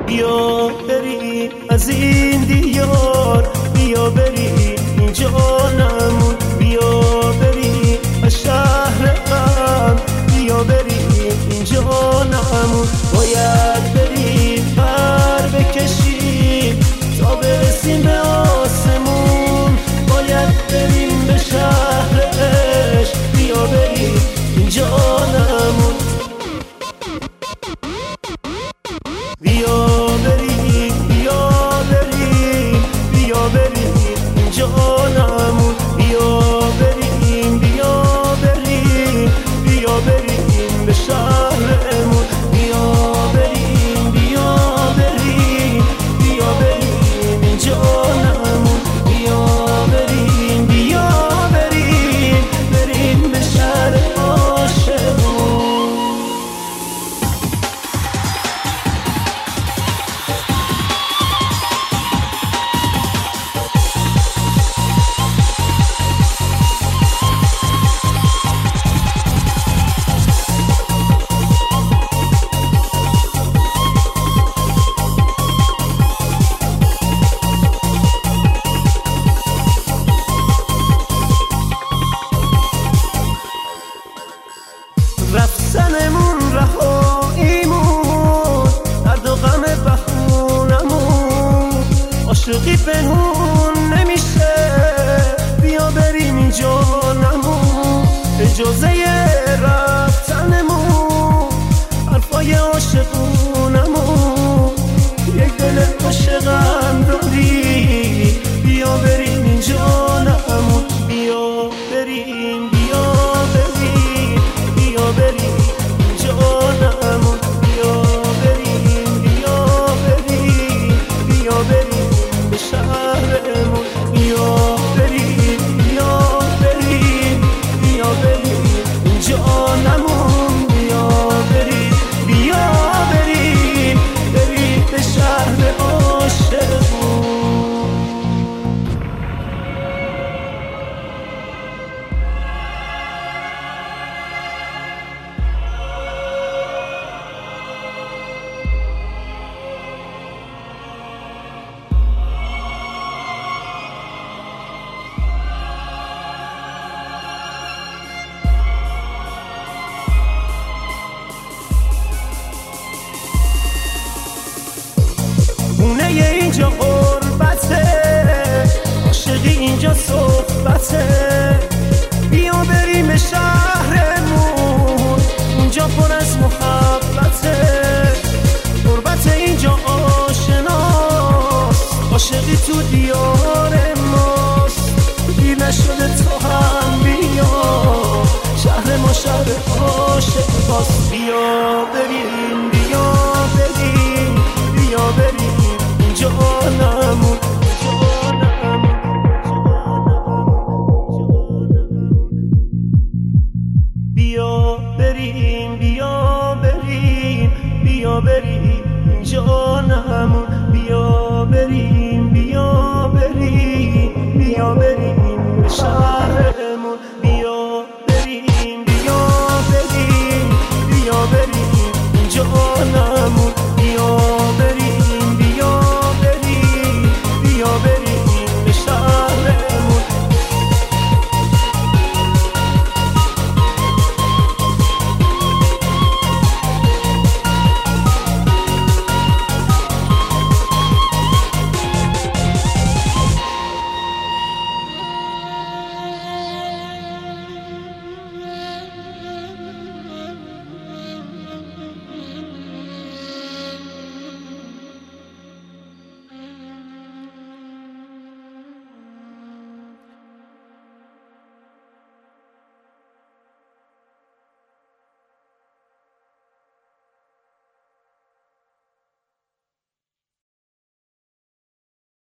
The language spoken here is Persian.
بیا بریم از این دیار، بیا بریم این جانمون، بیا بریم از شهر غم، بیا بریم این جانمون. باید بریم پر بکشیم تا برسیم به آسمون، باید بریم به شهر عشق، بیا بریم این جانمون. بیا بریم بیا بریم بیا بریم این جانمون، بیا بریم بیا بریم بیا بریم به شهرمون، بیا بریم بیا بریم بیا بریم این جانمون، بیا بریم بیا بریم بریم به شهر عاشقون. رفتنمون رهاییمون، درد و غم بخونمون، عاشقی پنهون نمیشه، بیا بریم این جانمون. اجازه رفتنمون حرفای عاشقونمون، یک دل عاشقم داری، بیا بریم این جانمون، بیا بریم بیا بریم بیا بریم جانمون، بیا بریم بیا بریم بیا بریم به شهرمون، بیا بریم بیا بریم بیا بریم جانمون، بیا بریم بیا بریم بریم به شهر عاشقون. خونه اینجا غربته، عاشقی اینجا صحبته، بیا بریم به شهرمون، اونجا پر از محبته. غربت اینجا آشناست، عاشقی تو دیار ماست، دیر نشده تو هم بیا، شهر ما شهر عاشق باست. بیا بریم بیا بریم بیا بریم جانمون بیا بریم بیا بریم بیا بریم جانمون، بیا بریم بیا بریم بیا بریم شهر